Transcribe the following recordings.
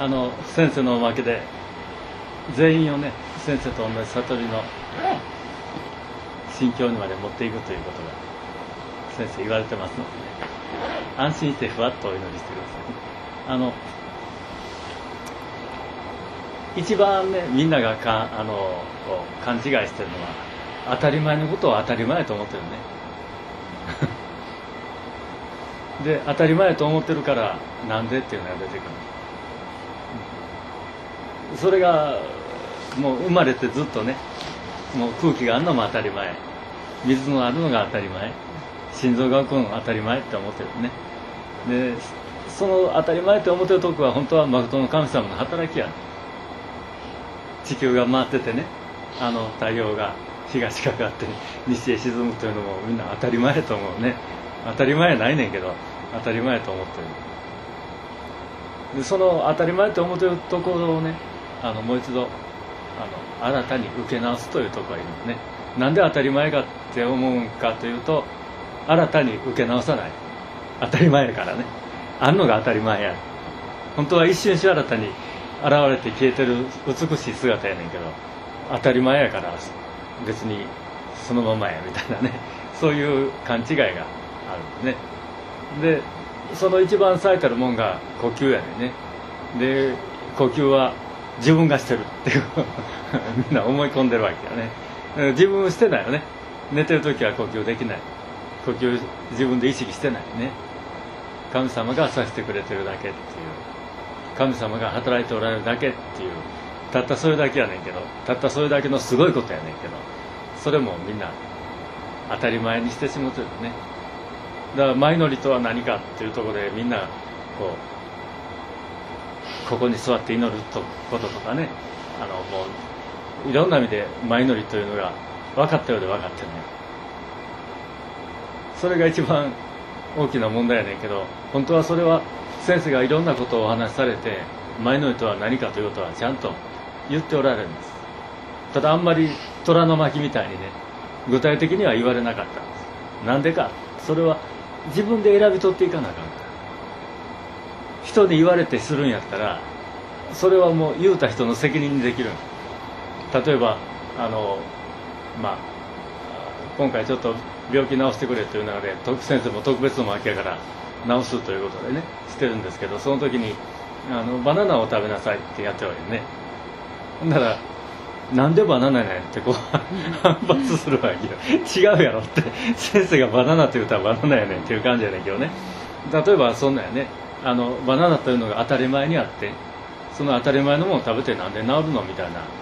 先生のおまけで全員をね先生と同じ悟りの心境にまで持っていくということが先生言われてますので、ね、安心してふわっとお祈りしてくださいね。一番ねみんながこう勘違いしてるのは当たり前のことを当たり前と思ってるねで当たり前と思ってるからなんでっていうのが出てくる。それがもう生まれてずっとねもう空気があるのも当たり前、水のあるのが当たり前、心臓が動くのが当たり前って思ってるね。でその当たり前って思ってるとこは本当は誠の神様の働きや。地球が回っててね太陽が東かかって西へ沈むというのもみんな当たり前と思うね。当たり前やないねんけど当たり前と思ってる。でその当たり前と思ってるところをねもう一度新たに受け直すというところがいるのね。なんで当たり前かって思うんかというと新たに受け直さない。当たり前やからね。あんのが当たり前や。本当は一瞬新たに現れて消えてる美しい姿やねんけど当たり前やから別にそのままやみたいなね、そういう勘違いがあるんね。でその一番最たるもんが呼吸やねんね。で呼吸は自分がしてるっていうみんな思い込んでるわけやね。自分してないよね。寝てる時は呼吸できない。呼吸自分で意識してないね。神様がさせてくれてるだけっていう、神様が働いておられるだけっていう、たったそれだけやねんけど、たったそれだけのすごいことやねんけど、それもみんな当たり前にしてしまってるね。だから前乗りとは何かっていうところでみんなここに座って祈ることとかね、もういろんな意味で前乗りというのが分かったようで分かってない。それが一番大きな問題やねんけど、本当はそれは先生がいろんなことをお話しされて前乗りとは何かということはちゃんと言っておられるんです。ただあんまり虎の巻みたいにね具体的には言われなかったんです。なんでか、それは自分で選び取っていかなあかんから。人に言われてするんやったらそれはもう言うた人の責任にできる。例えば今回ちょっと病気治してくれという中で先生も特別の巻やから治すということでねしてるんですけど、その時にバナナを食べなさいってやってるわけね。だからなんでバナナやねんって反発するわけよ。違うやろって、先生がバナナって言うたらバナナやねんっていう感じやねんけどね。例えばそんなんやね、バナナというのが当たり前にあって、その当たり前のものを食べてなんで治るのみたいな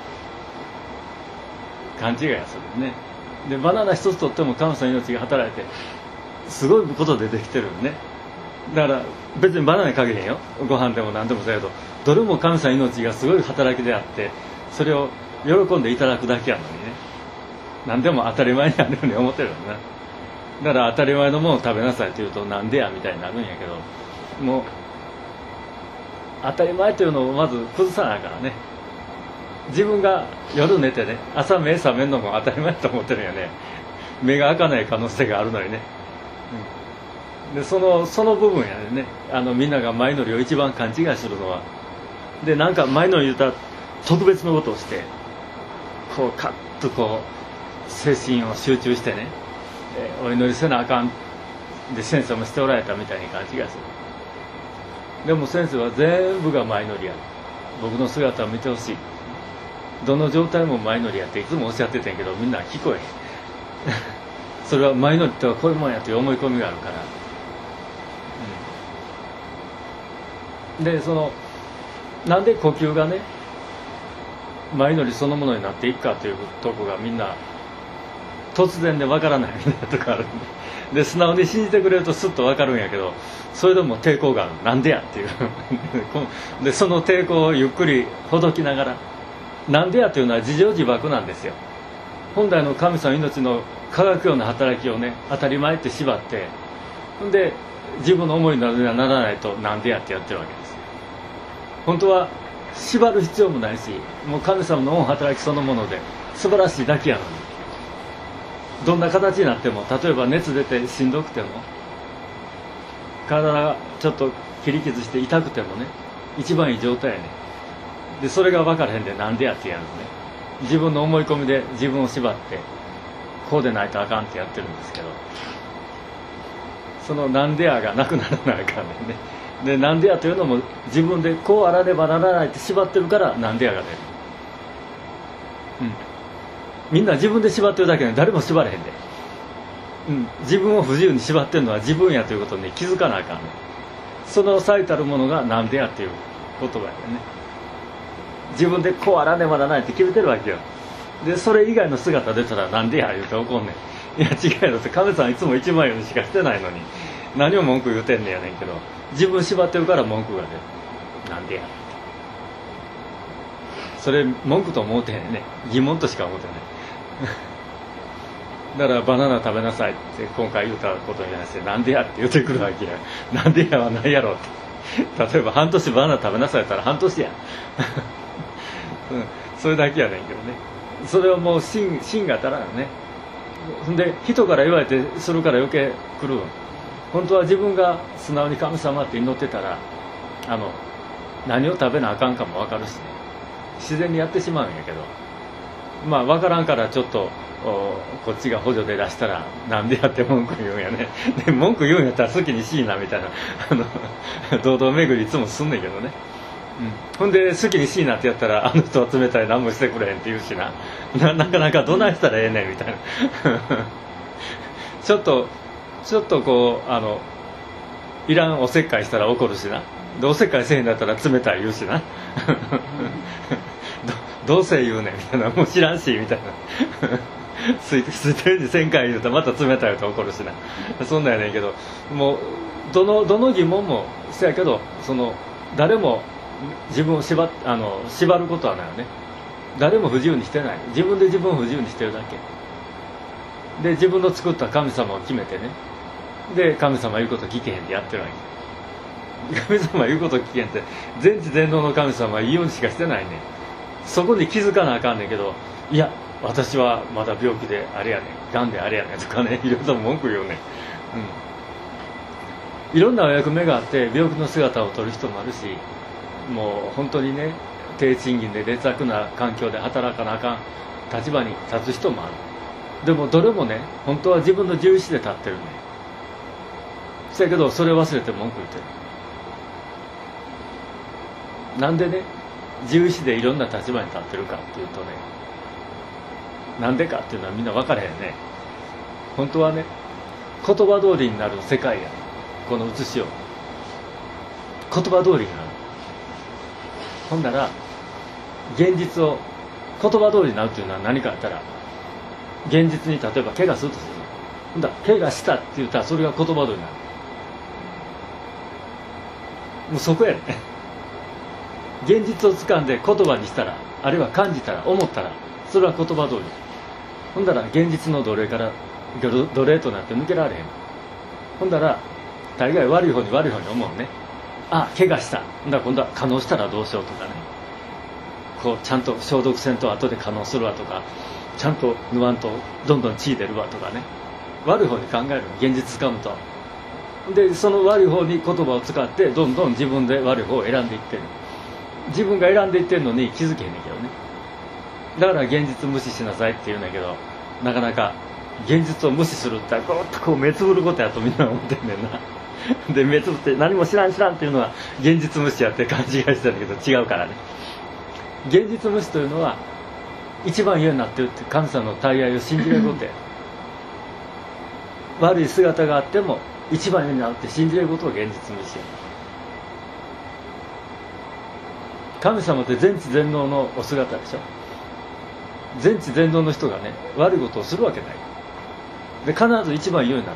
勘違いがするね。でバナナ一つとっても神様の命が働いてすごいことでできてるね。だから別にバナナに限れへんよ、ご飯でも何でもそうやけど、どれも神様の命がすごい働きであって、それを喜んでいただくだけやのにね、何でも当たり前にあるように思ってるよな。だから当たり前のものを食べなさいって言うとなんでやみたいになるんやけど、もう当たり前というのをまず崩さないからね。自分が夜寝てね朝目覚めるのも当たり前と思ってるんやね。目が開かない可能性があるのにね、でその部分やね。みんなが前乗りを一番勘違いするのは、でなんか前乗り言うたら特別なことをしてカッと精神を集中してね、お祈りせなあかんで先生もしておられたみたいに勘違いする。でも先生は全部が前乗りや。僕の姿を見てほしい。どの状態も前乗りやっていつもおっしゃってたんやけど、みんな聞こえへんそれは前乗りってはこういうもんやという思い込みがあるから、でなんで呼吸がね前乗りそのものになっていくかというとこがみんな突然で分からないみたいなとこあるんで、素直に信じてくれるとスッと分かるんやけど、それでも抵抗がある。なんでやっていうでその抵抗をゆっくりほどきながら、なんでやというのは自情自爆なんですよ。本来の神様の命の科学ような働きをね当たり前って縛って、で自分の思いにならないとなんでやってやってるわけですよ。本当は縛る必要もないし、もう神様の恩働きそのもので素晴らしいだけやのに、どんな形になっても、例えば熱出てしんどくても、体がちょっと切り傷して痛くてもね、 一番いい状態やね。でそれが分からへんでなんでやってやるのね。自分の思い込みで自分を縛ってこうでないとあかんってやってるんですけど、そのなんでやがなくならなあかんねんね。でなんでやというのも自分でこうあらねばならないって縛ってるからなんでやが出る。みんな自分で縛ってるだけで誰も縛れへんで、自分を不自由に縛ってるのは自分やということに気づかなあかんね。その最たるものがなんでやっていう言葉やね。自分でこうあらねばならないって決めてるわけよ。でそれ以外の姿出たらなんでや言うて怒んねん。いや違うよって、神様いつも一枚ようにしかしてないのに何を文句言うてんねやねんけど、自分縛ってるから文句が出る。なんでや、それ文句と思うてへんね、疑問としか思うてないだからバナナ食べなさいって今回言うたことに対してなんでやって言ってくるわけや。なんでやはないやろって例えば半年バナナ食べなさいって言ったら半年やそれだけやねんけどね。それはもう芯が当たらんよね。ほんで人から言われてするから余計来る。本当は自分が素直に神様って祈ってたら何を食べなあかんかも分かるしね、自然にやってしまうんやけど、まあ分からんからちょっとこっちが補助で出したらなんでやって文句言うんやね。で文句言うんやったら好きにしいなみたいな堂々巡りいつもすんねんけどね、ほんで好きにしいなってやったらあの人は冷たい何もしてくれへんって言うしな、なかなかどないしたらええねんみたいなちょっとこういらんおせっかいしたら怒るしな、でおせっかいせえへんだったら冷たい言うしなどうせ言うねんみたいな、もう知らんしみたいなついてるに1000回言うとまた冷たいと怒るしな、そんなんやねんけど、もうどの疑問もそうやけど、誰も自分を縛ることはないよね。誰も不自由にしてない。自分で自分を不自由にしてるだけで、自分の作った神様を決めてね、で神様言うこと聞けへんってやってるわけ。神様言うこと聞けへんって全知全能の神様は言いようにしかしてないね。そこに気づかなあかんねんけど、いや私はまだ病気であれやねん、がんであれやねんとかね、いろいろと文句言うねん、いろんなお役目があって病気の姿を取る人もあるし、もう本当にね低賃金で劣悪な環境で働かなあかん立場に立つ人もある。でもどれもね本当は自分の自由意志で立ってるね。そやけどそれを忘れて文句言ってる。なんでね自由意志でいろんな立場に立ってるかっていうとね、なんでかっていうのはみんな分からへんね。本当はね言葉通りになる世界や、この写しを言葉通りになる。ほんなら現実を言葉通りになるっていうのは何かあったら、現実に例えば怪我するとする。ほんだら怪我したって言ったらそれが言葉通りになる。もうそこやね。現実を掴んで言葉にしたら、あるいは感じたら思ったらそれは言葉通り。ほんだら現実の奴隷から奴隷となって抜けられへん。ほんだら大概悪い方に思うね。あ、怪我した。ほんだら今度は可能したらどうしようとかね、こうちゃんと消毒せんと後で可能するわとか、ちゃんと縫わんとどんどん血出るわとかね、悪い方に考える。現実掴むとでその悪い方に言葉を使ってどんどん自分で悪い方を選んでいってる。自分が選んでいってるのに気づけへんねんけどね。だから現実無視しなさいって言うんだけど、なかなか現実を無視するってこうっとこう目つぶることやとみんな思ってんねんなで目つぶって何も知らんっていうのは現実無視やって勘違いしてたんだけど違うからね。現実無視というのは一番嫌になってるって神様の大愛を信じれることや悪い姿があっても一番嫌になるって信じれることが現実無視や。神様って全知全能のお姿でしょ。全知全能の人がね悪いことをするわけないで、必ず一番言うようになって、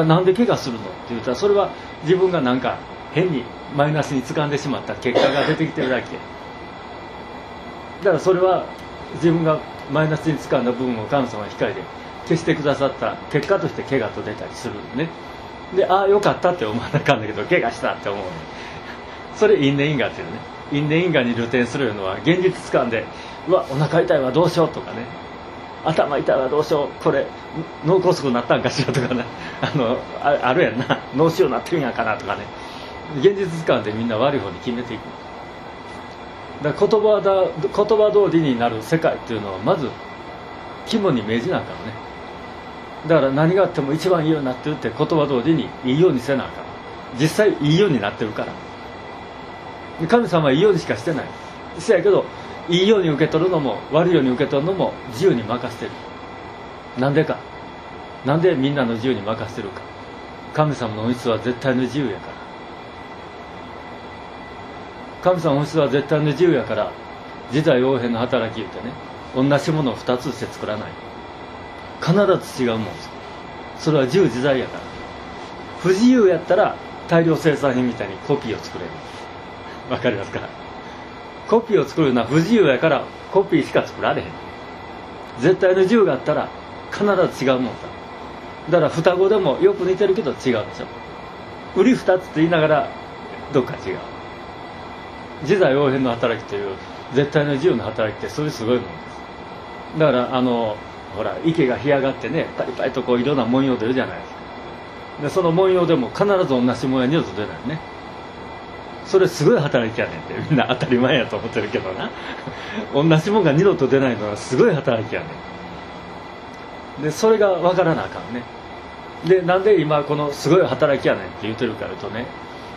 なんで怪我するのって言ったら、それは自分がなんか変にマイナスに掴んでしまった結果が出てきてるだけだから、それは自分がマイナスに掴んだ部分を神様が光で消してくださった結果として怪我と出たりするね。で、ああよかったって思わなかんだけど怪我したって思うね。それ因縁因果っていうね。因縁因果に流転するのは現実掴んで、うわお腹痛いわどうしようとかね、頭痛いわどうしよう、これ脳梗塞になったんかしらとかね、あるやんな、脳腫瘍になってるんやかなとかね、 現実感でみんな悪い方に決めていく。だから言葉通りになる世界っていうのはまず肝に銘じなあかんね。だから何があっても一番いいようになってるって言葉通りにいいようにせなあかん。実際いいようになってるから。神様はいいようにしかしてない。せやけどいいように受け取るのも悪いように受け取るのも自由に任せてる。なんでか。なんでみんなの自由に任せてるか。神様の本質は絶対の自由やから。神様の本質は絶対の自由やから、自在応変の働き言ってね、同じものを2つして作らない。必ず違うもんです。それは自由自在やから。不自由やったら大量生産品みたいにコピーを作れる。わかりますか。コピーを作るのは不自由やからコピーしか作られへん。絶対の自由があったら必ず違うもんだ。だから双子でもよく似てるけど違うでしょ。売り二つって言いながらどっか違う。自在応変の働きという絶対の自由の働きってそういうすごいもんです。だからほら池が干上がってね、パリパリとこういろんな文様出るじゃないですか。でその文様でも必ず同じ模様に二度と出ないね。それすごい働きやねんってみんな当たり前やと思ってるけどな同じもんが二度と出ないのはすごい働きやねん。でそれが分からなあかんね。でなんで今このすごい働きやねんって言ってるかというとね、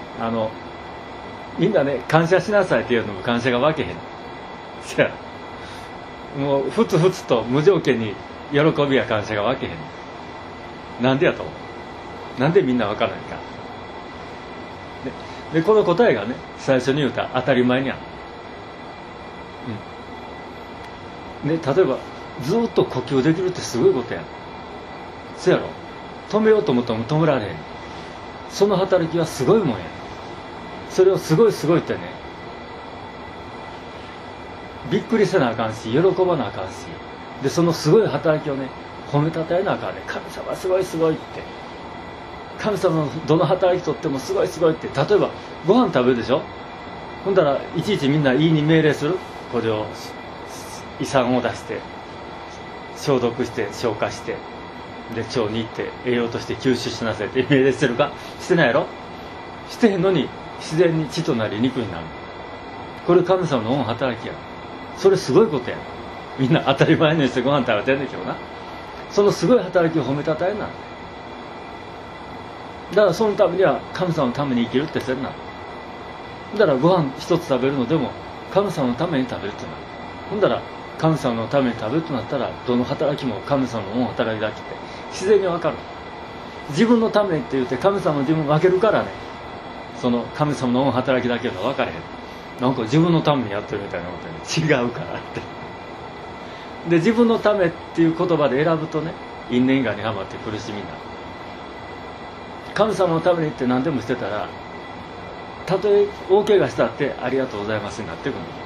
みんなね感謝しなさいっていうのも感謝が分けへん。せやもうふつふつと無条件に喜びや感謝が分けへん。なんでやと思う。なんでみんな分からないか。でこの答えがね最初に言うた当たり前にある。で例えばずっと呼吸できるってすごいことやん。そやろ。止めようと思っても止められへん。その働きはすごいもんや。それをすごいすごいってね、びっくりせなあかんし喜ばなあかんし、でそのすごい働きをね褒めたたえなあかんね。神様すごいすごいって、神様のどの働きとってもすごいすごいって。例えばご飯食べるでしょ。ほんだらいちいちみんな言いに命令する。これを胃酸を出して消毒して消化してで腸に行って栄養として吸収しなさいって命令してるか。してないやろ。してへんのに自然に血となり肉になる。これ神様の恩働きや。それすごいことや。みんな当たり前のようにしてご飯食べてるんだけどな。そのすごい働きを褒めたたえな。だからそのためには神様のために生きるってせんな。だからご飯一つ食べるのでも神様のために食べるってな。ほんだら神様のために食べるとなったらどの働きも神様の恩働きだけって自然に分かる。自分のためって言って神様の自分を分けるからね、その神様の恩働きだけが分かれへん。なんか自分のためにやってるみたいなことに違うからってで自分のためっていう言葉で選ぶとね因縁がにはまって苦しみになる。神様のためにって何でもしてたらたとえ大怪我したってありがとうございますになってくるんですよ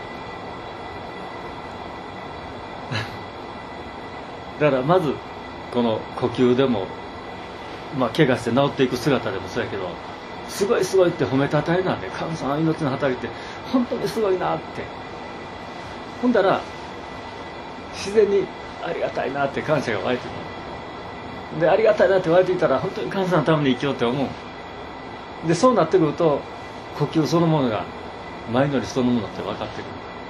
だからまずこの呼吸でも怪我して治っていく姿でもそうやけど、すごいすごいって褒めたたえなんで、神様の命の働きって本当にすごいなって。ほんだら自然にありがたいなって感謝が湧いてくる。でありがたいなって湧いていたら本当に神様のために生きようって思う。でそうなってくると呼吸そのものが前乗りそのものって分かってくる。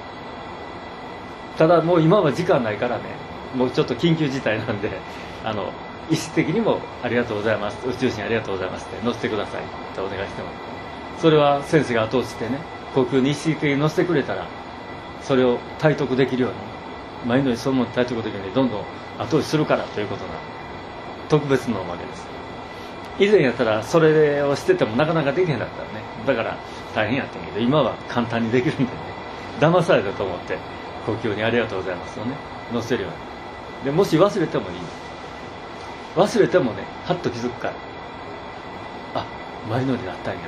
ただもう今は時間ないからね、もうちょっと緊急事態なんで意識的にもありがとうございます、宇宙人ありがとうございますって乗せてくださいってお願いしても、それは先生が後押してね呼吸に意識的に乗せてくれたらそれを体得できるように、前のにそのもの体得できるようにどんどん後押しするからということな特別なおまけです。以前やったらそれをしててもなかなかできへんだったらね、だから大変やったんやけど今は簡単にできるんでね、騙されたと思って呼吸にありがとうございますをね乗せるように。でもし忘れてもいい、忘れてもねはっと気づくから、あ前乗りだったんやって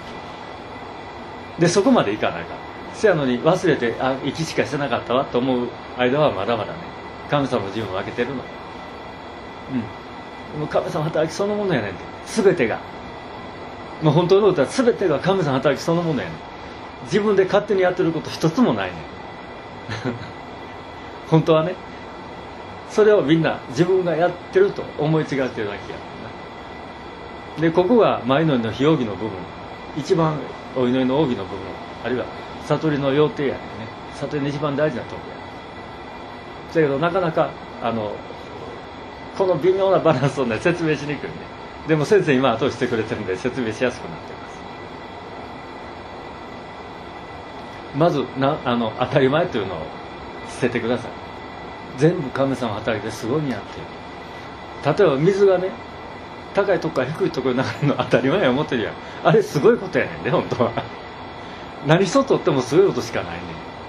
。でそこまでいかないから、せやのに忘れて息しかしてなかったわと思う間はまだまだね神様の自分を分けてるの。もう神様の働きそのものやねんって。全てがもう本当のことは全てが神様の働きそのものやねん。自分で勝手にやってること一つもないねん本当はね、それをみんな自分がやってると思い違ってるだけや。でここが前のりの非容疑の部分一番お祈りの帯の部分、あるいは悟りの要諦やねんね。悟りの一番大事なとこや。だけどなかなかこの微妙なバランスをね説明しにくいね。でも先生今後押してくれてるんで説明しやすくなってます。まず当たり前というのを捨ててください。全部神様の働きですごいんやっていう。例えば水がね高いとこから低いところに流れるの当たり前や思ってるやん。あれすごいことやねんで本当は。何しとってもすごいことしかないねん。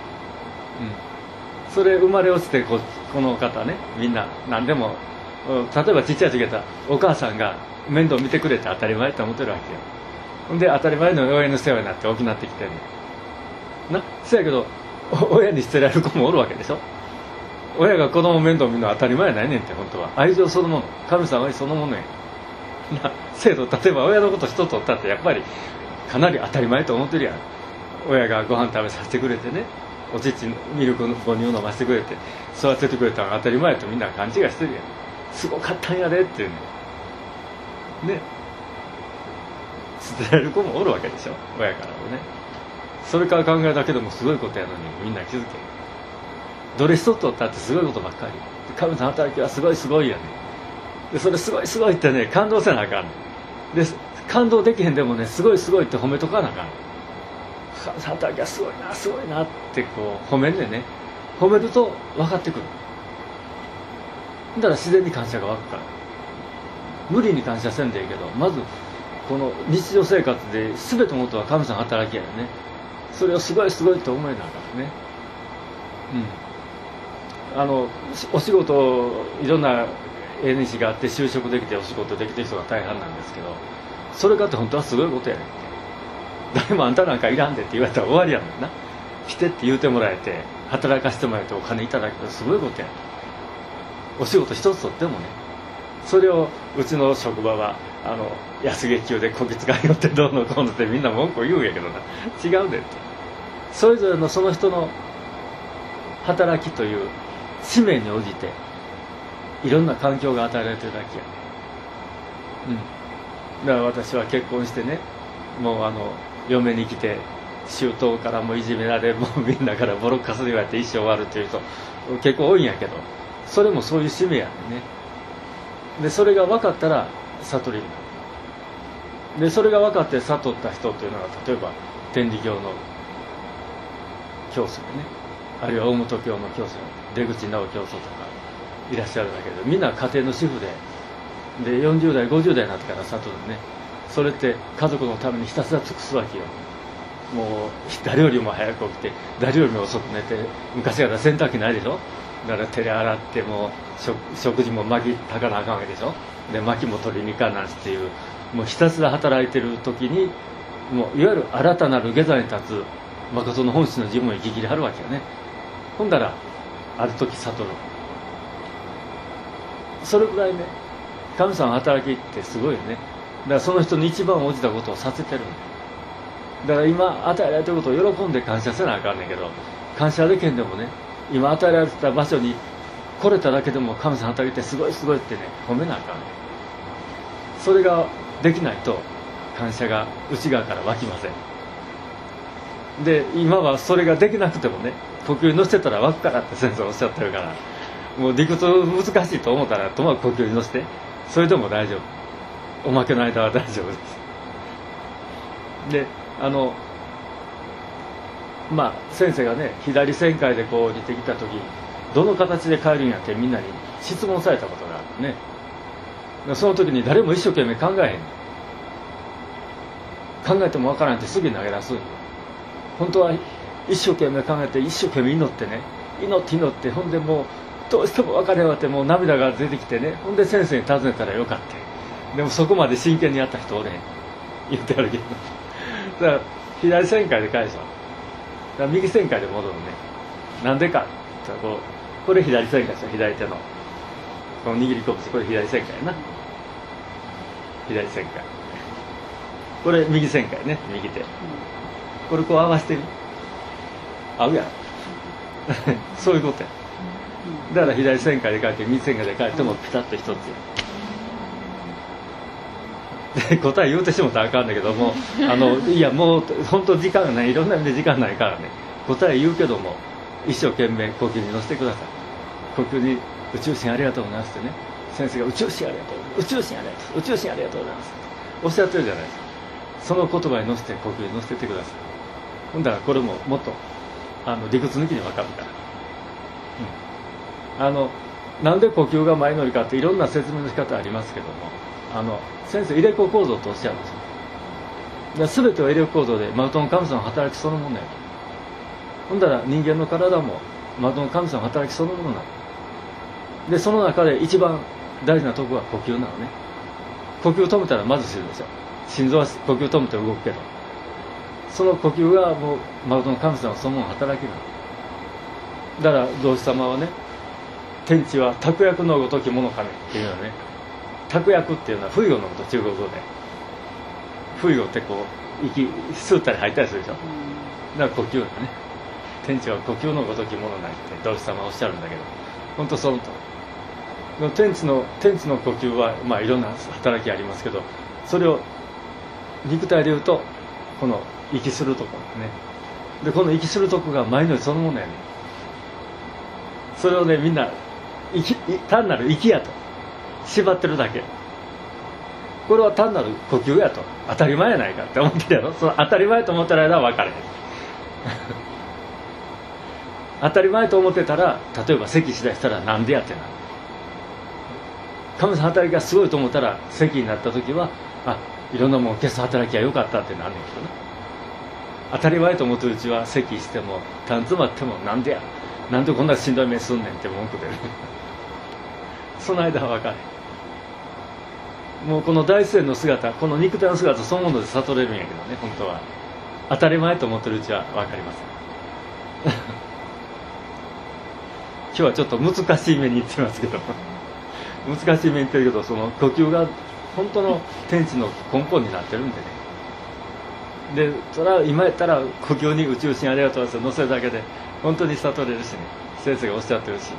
それ生まれ落ちてこの方ねみんな何でも例えばちっちゃい時やったらお母さんが面倒見てくれて当たり前って思ってるわけよ。ほんで当たり前の親の世話になって大きくなってきてんねんな。そやけど親に捨てられる子もおるわけでしょ。親が子供面倒見るのは当たり前やないねんって本当は。愛情そのもの、神様愛そのものやな。制度例えば親のこと一つおったってやっぱりかなり当たり前と思ってるやん。親がご飯食べさせてくれてねお乳ミルクの母乳を飲ませてくれて育ててくれたのが当たり前とみんな勘違いしてるやん。すごかったんやでっていうね。捨てられる子もおるわけでしょ親からもね。それから考えるだけでもすごいことやのにみんな気づけ。どれ一つとったってすごいことばっかり。神様の働きはすごいすごいやねん。でそれすごいすごいってね感動せなあかんねん。で感動できへんでもねすごいすごいって褒めとかなあかん。働きはすごいなすごいなってこう褒めんねんね。褒めると分かってくる。だから自然に感謝が湧くから。無理に感謝せんでいいけどまずこの日常生活で全てのことは神様の働きやね。それをすごいすごいと思えなあかんね。お仕事いろんな縁があって就職できてお仕事できてる人が大半なんですけどそれかって本当はすごいことやねん。誰もあんたなんかいらんでって言われたら終わりやねんな。来てって言うてもらえて働かせてもらえてお金いただけたらすごいことやねん。お仕事一つとってもねそれをうちの職場は安月給でこき使いよってどうのこうのってみんな文句言うんやけどな違うでって。それぞれのその人の働きという使命に応じていろんな環境が与えられてるだけや。だから私は結婚してねもう嫁に来て姑からもいじめられもうみんなからボロッカスで言われて一生終わるっていう人結構多いんやけどそれもそういう使命やねんね。でそれが分かったら悟りになる。でそれが分かって悟った人というのは例えば天理教の教祖でねあるいは大本教の教祖出口直教祖とかいらっしゃるんだけどみんな家庭の主婦で40代50代になってから悟るね。それって家族のためにひたすら尽くすわけよ。もう誰よりも早く起きて誰よりも遅く寝て昔から洗濯機ないでしょ。だから手で洗っても食事も薪炊かなあかんわけでしょ。で薪も取りに行かなんっていうもうひたすら働いてる時にもういわゆる新たなる下座に立つ誠の本質の自分を生き切りはるわけよね。ほんだらある時悟る。それぐらいね神様の働きってすごいよね。だからその人に一番応じたことをさせてるんだから今与えられてることを喜んで感謝せなあかんねんけど感謝できんでもね今与えられた場所に来れただけでも神様の働きってすごいすごいってね褒めなあかんねん。それができないと感謝が内側から湧きません。で今はそれができなくてもね呼吸に乗せたら湧くからって先生おっしゃってるからもう理屈難しいと思ったらともかく呼吸に乗せてそれでも大丈夫。おまけの間は大丈夫です。で先生がね左旋回でこう降りてきた時どの形で帰るんやってみんなに質問されたことがあるね。その時に誰も一生懸命考えへん。考えてもわからんってすぐに投げ出す。本当は一生懸命考えて一生懸命祈ってね祈ってほんでもうどうしても分かれわってもう涙が出てきてねほんで先生に尋ねたらよかった。でもそこまで真剣にやった人おれへん言ってあるけどだから左旋回で返すわ。だから右旋回で戻るね。なんでかってこれ左旋回ですよ。左手のこの握り拳これ左旋回やな。左旋回これ右旋回ね右手これこう合わせてみ合うやんそういうことや。だから左旋回で書いて右旋回で書いてもピタッと一つや。 で答え言うてしもたらあかんだけどもいやもう本当時間がない、いろんな意味で時間ないからね、答え言うけども一生懸命呼吸に乗せてください。呼吸に宇宙神ありがとうございますってね、先生が宇宙神ありがとう、宇宙神ありがとう、宇宙神ありがとうございますおっしゃってるじゃないですか。その言葉に乗せて呼吸に乗せてってください。ほんだらこれももっと理屈抜きに分かるから、なんで呼吸が前乗りかっていろんな説明の仕方ありますけども、先生入れ子構造とおっしゃるんですよ。全ては入れ子構造でマウトの神様の働きそのものや。ほんだら人間の体もマウトの神様の働きそのものなので、その中で一番大事なとこは呼吸なのね。呼吸を止めたらまず死ぬでしょ。心臓は呼吸を止めて動くけど、その呼吸がもうマウトの神様そのものの働きなのだから、道師様はね、天地は託薬のごときものかねっていうのはね、託薬っていうのは風魚のこと、中国語で。風魚ってこう息吸ったり吐いたりするでしょ。だから呼吸だね。天地は呼吸のごときものないって道師様はおっしゃるんだけど、本当そのとおり。天地の呼吸は、まあいろんな働きありますけど、それを肉体でいうとこの息するところね。でこの息するとこが前のそのものやね。それをね、みんな単なる息やと縛ってるだけ。これは単なる呼吸やと当たり前やないかって思ってるやろ。その当たり前と思ってる間は分かれへん当たり前と思ってたら、例えば咳しだしたらなんでやってなる。神様働きがすごいと思ったら咳になった時は、いろんなもん消す働きは良かったってなんねんけどね。当たり前と思ってるうちは咳してもたん詰まってもなんでや、なんでこんなしんどい目すんねんって文句出るその間は分かれへん。もうこの大自然の姿、この肉体の姿そのもので悟れるんやけどね、本当は当たり前と思ってるうちは分かりません今日はちょっと難しい目に言ってますけど難しい目に言ってるけど、その呼吸が本当の天地の根本になってるんでね。でそれは今やったら呼吸に宇宙神ありがとうございます乗せるだけで本当に悟れるしね、先生がおっしゃってるし、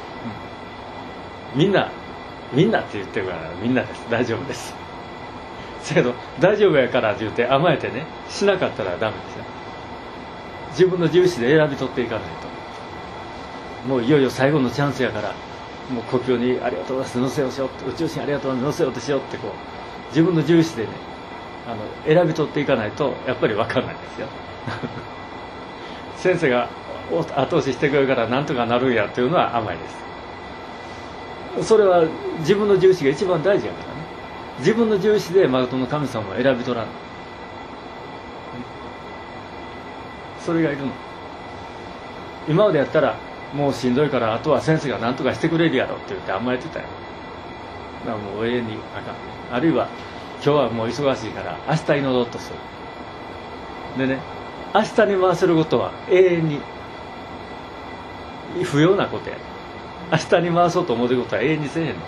みんなって言ってるからみんなです、大丈夫です。だけど大丈夫やからって言って甘えてねしなかったらダメですよ。自分の自由意志で選び取っていかないと、もういよいよ最後のチャンスやから、もう呼吸にありがとうございます乗せようしよう、宇宙神ありがとうございます乗せようとしようってこう自分の自由意志でね選び取っていかないとやっぱり分かんないですよ先生が後押ししてくれるからなんとかなるんやっていうのは甘いです。それは自分の自由意志が一番大事やからね。自分の自由意志でマウトの神様を選び取らん、それがいるの。今までやったらもうしんどいからあとは先生が何とかしてくれるやろって言って甘えてたよ。だからもう永遠にあかん。あるいは今日はもう忙しいから明日祈ろうとする。でね、明日に回せることは永遠に不要なことや。明日に回そうと思うことは永遠にせえへんの。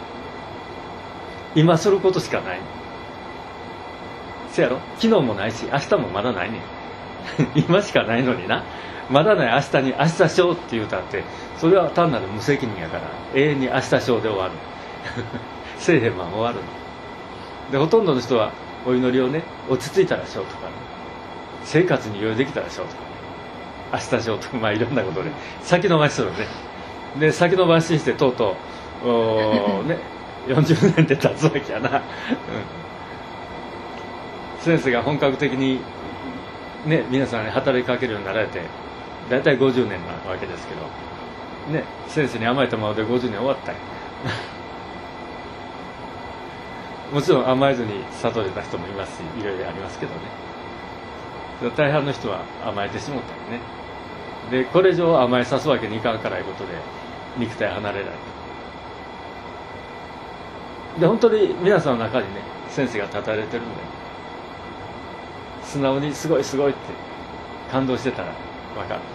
今することしかないの。せやろ、昨日もないし明日もまだないねん今しかないのにな、まだない明日に明日しようって言うたって、それは単なる無責任やから永遠に明日しようで終わるせえへんまま終わるので、ほとんどの人はお祈りをね落ち着いたらしようとかね、生活に余裕できたらしようとかね、明日しようとか、まあいろんなことで先延ばしするね。で先延ばししてとうとうね40年で経つわけやな、先生が本格的にね皆さんに働きかけるようになられてだいたい50年なわけですけどね、先生に甘えたままで50年終わったよもちろん甘えずに悟れた人もいますし、いろいろありますけどね、大半の人は甘えてしもったりね。でこれ以上甘えさすわけにいかんからいうことで肉体離れられた。で本当に皆さんの中にね先生が立たれてるんで、素直にすごいすごいって感動してたら分かる。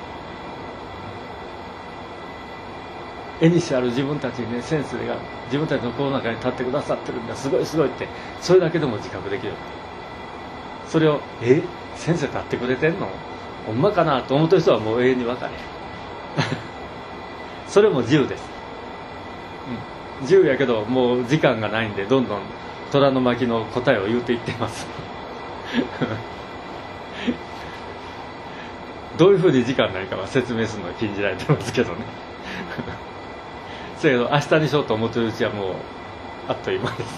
絵にしてある自分たちにね先生が自分たちの心の中に立ってくださってるんだ、すごいすごいって、それだけでも自覚できる。それを先生立ってくれてんのほんまかなと思ってる人はもう永遠に分かれへんそれも自由です、自由やけどもう時間がないんでどんどん虎の巻の答えを言うていってますどういうふうに時間ないかは説明するのは禁じられてますけどねだけど明日にしようと思ってるうちはもうあっという間です。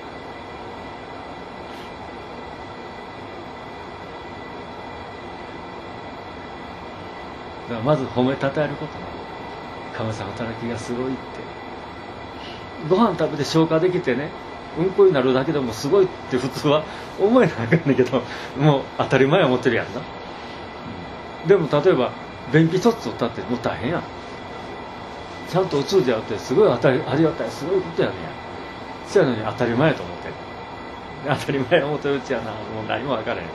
だからまず褒めたたえることね。神さん働きがすごいって、ご飯食べて消化できてね、うんこになるだけでもすごいって普通は思えないんだけど、もう当たり前は思ってるやんな。でも例えば便秘一つ取ったってもう大変やん。ちゃんとお通じ合うってすごいありがたい、すごいことやねん。そうやのに当たり前やと思ってる。当たり前思ってるうちはな、もう何も分からへん。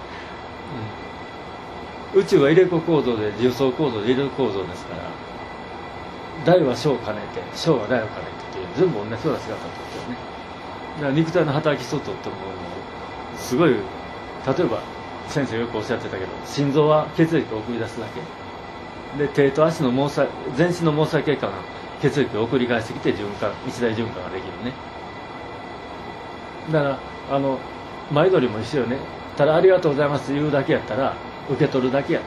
宇宙は入れ子構造で重層構造で入れ子構造ですから、大は小を兼ねて小は大を兼ねてっていう全部同じような姿ってことよね。だから肉体の働き一つとってもすごい、例えば先生よくおっしゃってたけど、心臓は血液を送り出すだけで、手と足の毛細全身の毛細血管が血液を送り返してきて循環、一大循環ができるね。だから前取りも一緒よね。ただありがとうございます言うだけやったら受け取るだけや。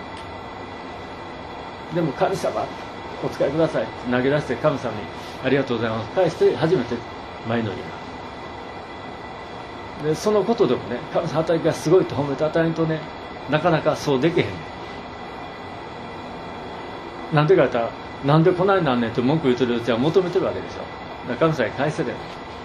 でも神様お使いくださいって投げ出して神様にありがとうございます返して初めて前乗りが。でそのことでもね、神様働きがすごいと褒めたたえんとね、なかなかそうできへんねん。なんでか言ったら、なんで来ないなんねんって文句言ってるうちは求めてるわけでしょ。だから神様に返せれない。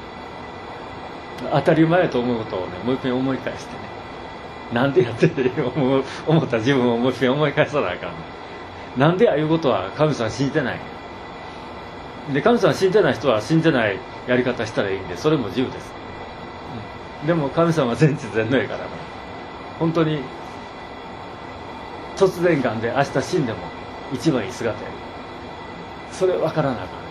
当たり前と思うことをね、もう一遍思い返してね、なんでやってて思った自分をもう一遍思い返さなあかん。なんでああいうことは神様信じてない。で神様信じてない人は信じてないやり方したらいいんで、それも自由です。でも神様は全知全能やからね、本当に突然がんで明日死んでも一番いい姿や。それ分からなあかんね、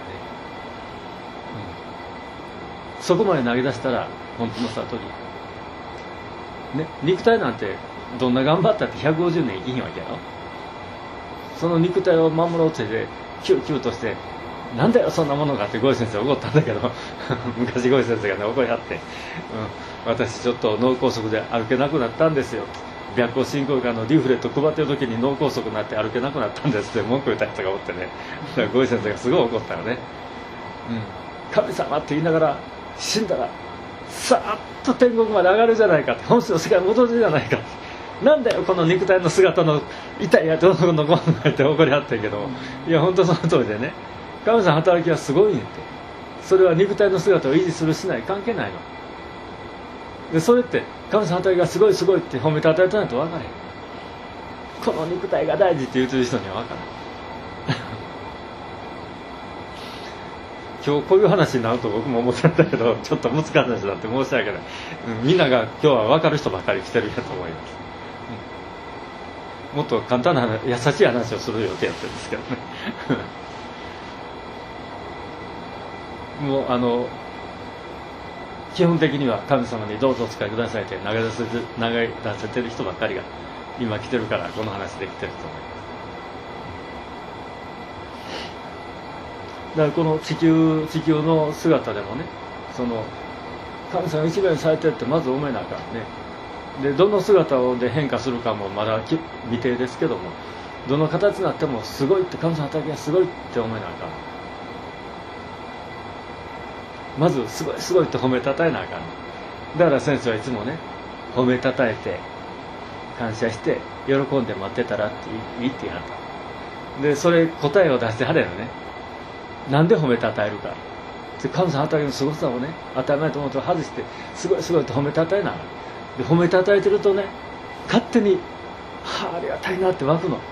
そこまで投げ出したら本当の悟り、ね、肉体なんてどんな頑張ったって150年生きひんわけやろ。その肉体を守ろうとしてキューキューとして、なんだよそんなものがってゴイ先生怒ったんだけど昔ゴイ先生がね怒りはって、私ちょっと脳梗塞で歩けなくなったんですよ、白光振興会のリーフレット配ってる時に脳梗塞になって歩けなくなったんですって文句言った人がおってね、ゴイ先生がすごい怒ったよね。神様って言いながら死んだらさーっと天国まで上がるじゃないかって、本質の世界に戻るじゃないかって、なんだよこの肉体の姿の痛いやどのこうのって怒りはってんけども、いや本当その通りでね、神様の働きはすごいねんって。それは肉体の姿を維持するしない関係ないので、それって神様の働きがすごいすごいって褒めたたえたないと分からへん。この肉体が大事って言ってる人には分からない今日こういう話になると僕も思ってたけど、ちょっと難しい話だって申し訳ない。みんなが今日は分かる人ばっかり来てるやと思います。もっと簡単な話、優しい話をする予定やってるんですけどねもう基本的には神様にどうぞお使いくださいって投げ出せてる人ばっかりが今来てるから、この話できてると思います。だからこの地球の姿でもね、その神様一番にされてるってまず思えなあかんね。でどの姿で変化するかもまだ未定ですけども、どの形になってもすごいって神様の働きがすごいって思えなあかん。まずすごいすごいって褒めたたえなあかん。だから先生はいつもね、褒めたたえて感謝して喜んで待ってたらっていいって言いはった。でそれ答えを出してはれよね。なんで褒めたたえるか、神様の働きのすごさをね、当たり前と思うと外してすごいすごいって褒めたたえなあかん。で褒めたたえてるとね、勝手にはあ、ありがたいなって湧くの。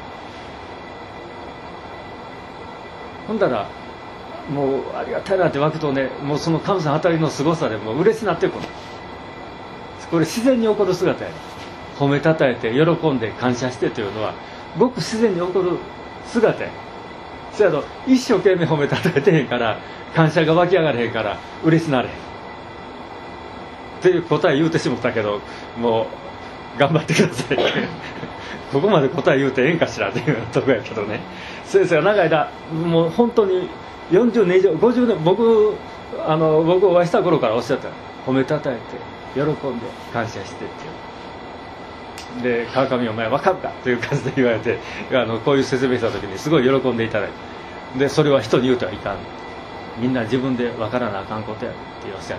ほんだらもうありがたいなって湧くとね、もうその神様の働きのすごさでもう嬉しくなってくるの。これ自然に起こる姿やね。褒めたたえて喜んで感謝してというのはごく自然に起こる姿や。そやと一生懸命褒めたたえてへんから感謝が湧き上がれへんから嬉しなれへんっていう答え言うてしもったけど、もう頑張ってくださいここまで答え言うてええんかしらっていうとこやけどね。先生が長い間もう本当に40年以上50年、僕お会いした頃からおっしゃった、 褒めたたえて喜んで感謝してっていうで、川上お前分かるかという感じで言われてこういう説明した時にすごい喜んでいただいて、でそれは人に言うてはいかん、みんな自分で分からなあかんことやっておっしゃって、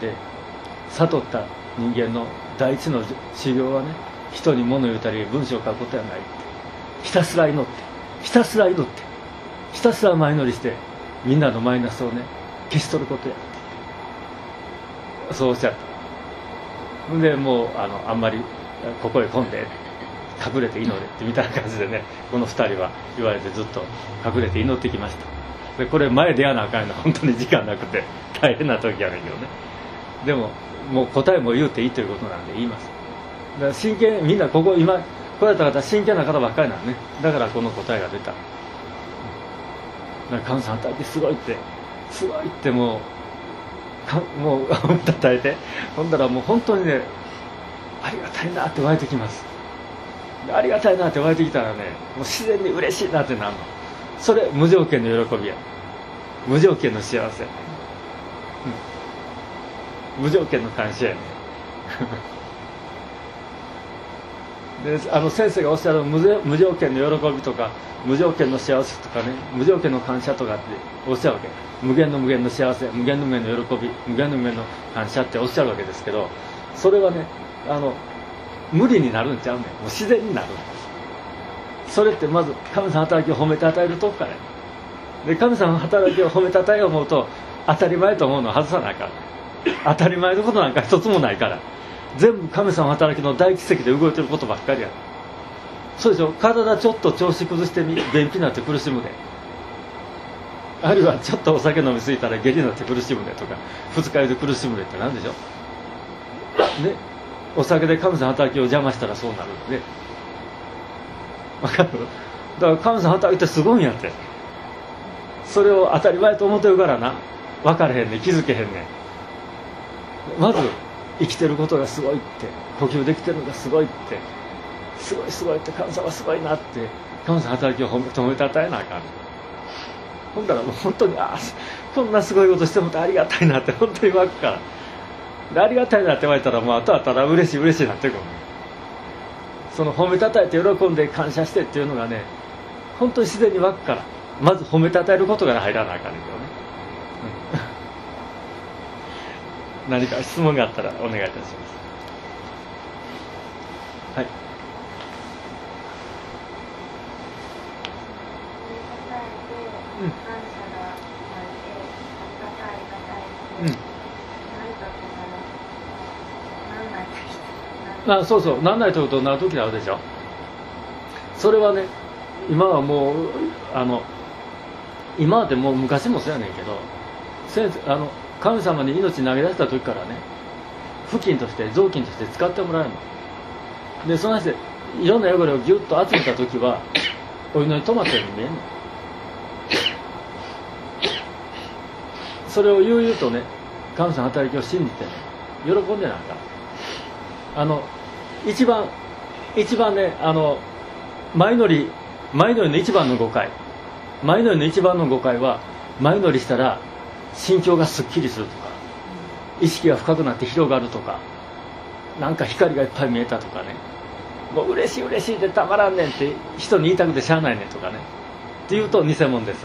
で悟った人間の第一の修行はね、人に物言うたり文章を書くことはない、ひたすら祈ってひたすら祈ってひたすら前乗りしてみんなのマイナスをね消し取ることやってそうおっしゃった。でもうあんまりここへ来んで隠れて祈れってみたいな感じでね、この2人は言われてずっと隠れて祈ってきました。でこれ前出やなあかんの本当に時間なくて大変な時やねんけどね、でももう答えも言うていいということなんで言います。だから真剣、みんなここ今来られた方真剣な方ばっかりなんね、だからこの答えが出た。神さん働きすごいってすごいってもう褒めたたえて、ほんだらもう本当にね、ありがたいなって湧いてきます。ありがたいなって湧いてきたらね、もう自然に嬉しいなってなるの。それ無条件の喜びや、無条件の幸せやね、無条件の感謝やねで先生がおっしゃる無条件の喜びとか無条件の幸せとかね、無条件の感謝とかっておっしゃるわけ。無限の無限の幸せ、無限の無限の喜び、無限の無限の感謝っておっしゃるわけですけど、それはね無理になるんちゃうねん、もう自然になるんです。それってまず神様の働きを褒めて与えるとこからやで、神様の働きを褒めて与えよう思うと当たり前と思うのを外さないから、当たり前のことなんか一つもないから、全部神様の働きの大奇跡で動いてることばっかりや。そうでしょ。体ちょっと調子崩してみ、便秘になって苦しむで、あるいはちょっとお酒飲みすぎたら下痢になって苦しむでとか、二日酔いで苦しむでってなんでしょね。お酒で神様の働きを邪魔したらそうなるんで、わかる。だから神様の働きってすごいんやって、それを当たり前と思ってるからな、分からへんねん、気づけへんねん。まず生きてることがすごいって、呼吸できてるのがすごいって、すごいすごいって、神様すごいなって、神様の働きを褒めて与えなあかん。ほんだらもう本当にこんなすごいことしてもらってありがたいなって本当に湧くから。でありがたいなって言われたらもう後々嬉しい嬉しいなってくる。その褒めたたえて喜んで感謝してっていうのがね、本当に自然に湧くから、まず褒めたたえることから入らなあかんねんけどね、何か質問があったらお願いいたします。はい。そうそう、なんないということになる時があるでしょ。それはね、今はもう今までもう昔もそうやねんけど、神様に命投げ出した時からね、付近として雑巾として使ってもらえるので、その話でいろんな汚れをギュッと集めた時はお祈り止まったように見えるの。それを悠々とね、神様の働きを信じてね、喜んでなんか一番ね、前乗りの一番の誤解は、前乗りしたら心境がすっきりするとか、意識が深くなって広がるとか、なんか光がいっぱい見えたとかね、もう嬉しい嬉しいでたまらんねんって人に言いたくてしゃあないねんとかねって言うと偽物です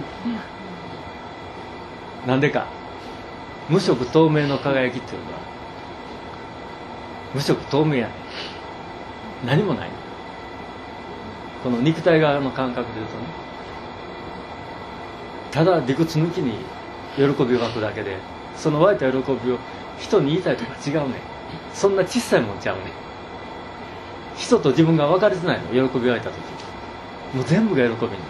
なんでか、無色透明の輝きっていうのは無色透明やねん、何もない、この肉体側の感覚で言うとね、ただ理屈抜きに喜びが湧くだけで、その湧いた喜びを人に言いたいとか違うねん、そんな小さいもんちゃうねん。人と自分が分かれてないの、喜び湧いた時もう全部が喜びに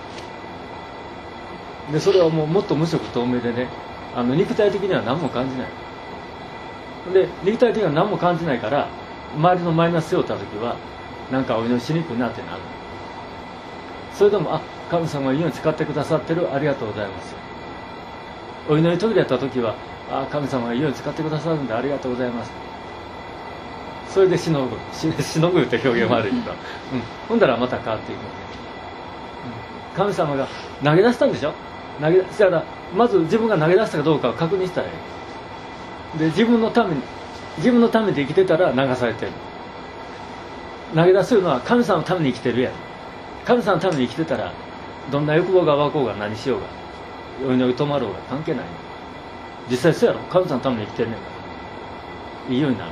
で、それはもっと無色透明でね、肉体的には何も感じないで、肉体的には何も感じないから、周りのマイナス背負った時はなんかお祈りしにくいなってなる。それでも神様がいいように使ってくださってる、ありがとうございます。お祈り途切れた時は神様がいいように使ってくださるんでありがとうございます。それでしのぐって表現悪いけど、ほんだらまた変わっていくので、神様が投げ出したんでしょ。投げ出したらまず自分が投げ出したかどうかを確認したらいい。 で自分のために生きてたら流されてる。投げ出せるのは神様のために生きてるやん。神様のために生きてたらどんな欲望が湧こうが何しようがお祈り止まろうが関係ない。実際そうやろ。神様のために生きてるねんからいいようになる。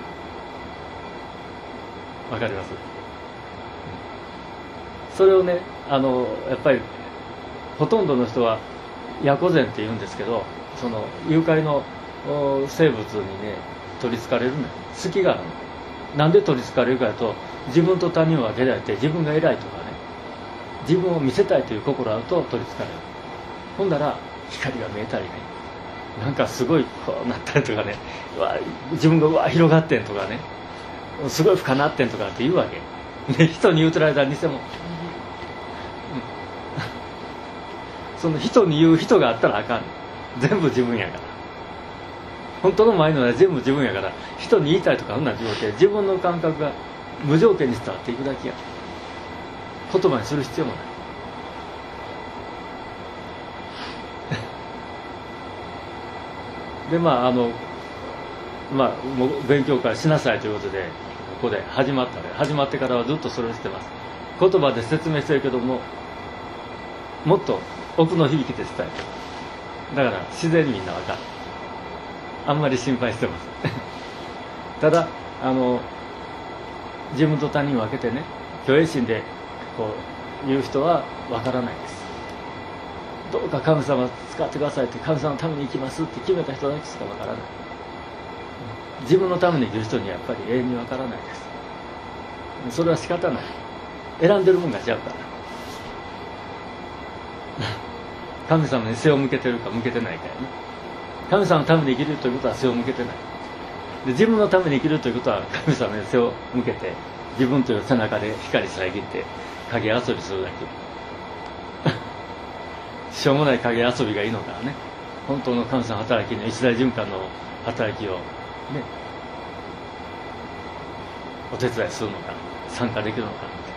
わかります？それをねやっぱりほとんどの人はヤコゼンって言うんですけど、その誘拐の生物にね取りつかれるのよ。好きがあるの。なんで取りつかれるかと、自分と他人を分けられて自分が偉いとかね、自分を見せたいという心あると取りつかれる。ほんだら光が見えたりね、なんかすごいこうなったりとかね、自分が広がってんとかね、すごい深なってんとかって言うわけ、ね、人に言うてる間に偽物、その人に言う人があったらあかん。全部自分やから。本当の前のは全部自分やから、人に言いたいとかそんなんじゃなくて、自分の感覚が無条件に伝わっていくだけや。言葉にする必要もないでもう勉強会しなさいということでここで始まってからはずっとそれをしてます。言葉で説明してるけども、もっと奥の響きで伝える。だから自然にみんな分かる。あんまり心配してますただ自分と他人を分けてね、虚栄心でこう言う人は分からないです。どうか神様使ってくださいって、神様のために生きますって決めた人だけしか分からない。自分のために生きる人にはやっぱり永遠に分からないです。それは仕方ない。選んでるもんが違うから神様に背を向けてるか向けてないかやね。神様のために生きるということは背を向けてない。で自分のために生きるということは神様に背を向けて、自分という背中で光遮って影遊びするだけしょうもない影遊びがいいのかね、本当の神様の働きの一大循環の働きをねお手伝いするのか、参加できるのか、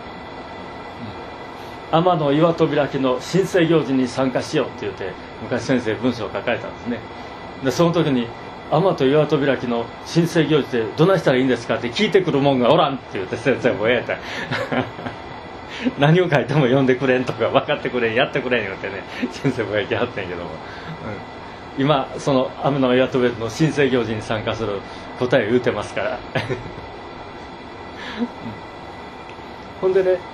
天の岩戸開きの神聖行事に参加しようって言って昔先生文章を書かれたんですね。でその時に天と岩戸開きの神聖行事ってどないしたらいいんですかって聞いてくるもんがおらんって言って先生もええた何を書いても読んでくれんとか分かってくれんやってくれんよってね先生もやきはってんけども、今その天の岩戸開きの神聖行事に参加する答えを言うてますからほんでね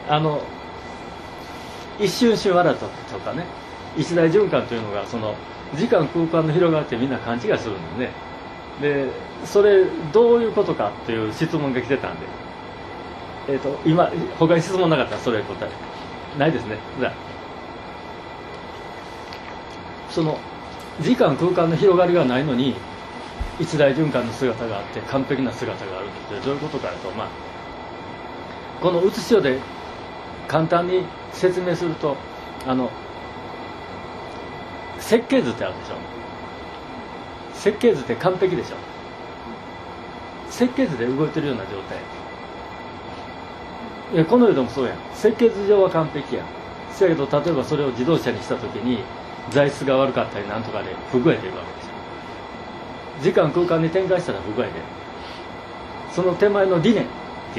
一瞬一瞬笑ったとかね、一大循環というのがその時間空間の広がってみんな勘違いするんでね。でそれどういうことかっていう質問が来てたんで、今他に質問なかったらそれ答えないですね。じゃあその時間空間の広がりがないのに一大循環の姿があって完璧な姿があるってどういうことかと、この写しよで簡単に説明すると設計図ってあるでしょ。設計図って完璧でしょ。設計図で動いてるような状態。いやこの世でもそうやん。設計図上は完璧やん。せやけど例えばそれを自動車にした時に材質が悪かったりなんとかで不具合出るわけでしょ。時間空間に展開したら不具合で、その手前の理念